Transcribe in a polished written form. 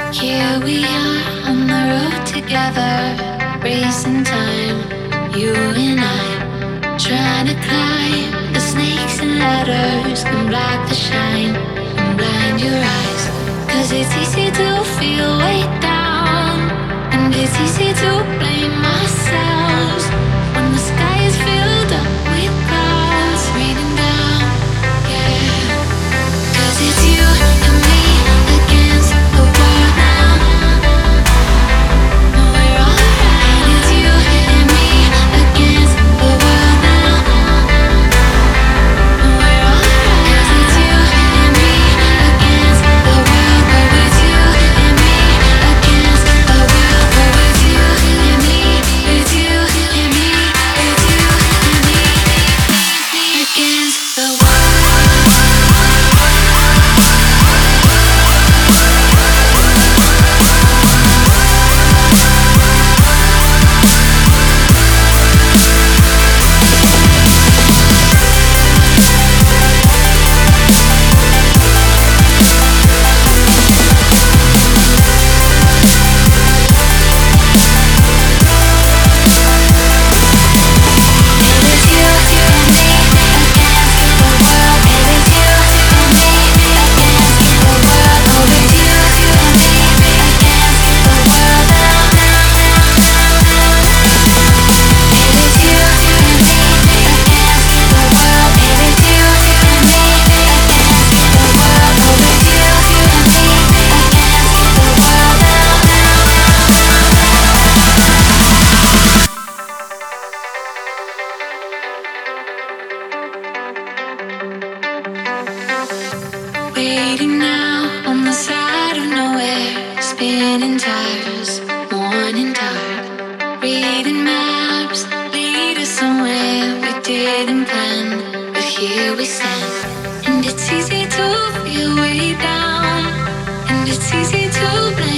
Here we are on the road together, racing time, you and I, trying to climb the snakes and ladders, can block the shine and blind your eyes. 'Cause it's easy to feel weighed down, and it's easy to blame ourselves when the sky is filled up with clouds raining down, yeah. 'Cause it's you and me against the world now. We're alright. It's you and me against the world now. We're alright. 'Cause it's you and me against the world. Oh, it's you and me against the world. Oh, it's you and me. It's you and me. It's you and me against the world. Waiting now on the side of nowhere, spinning tires, morning dark, reading maps, lead us somewhere we didn't plan, but here we stand. And it's easy to feel way down, and it's easy to blame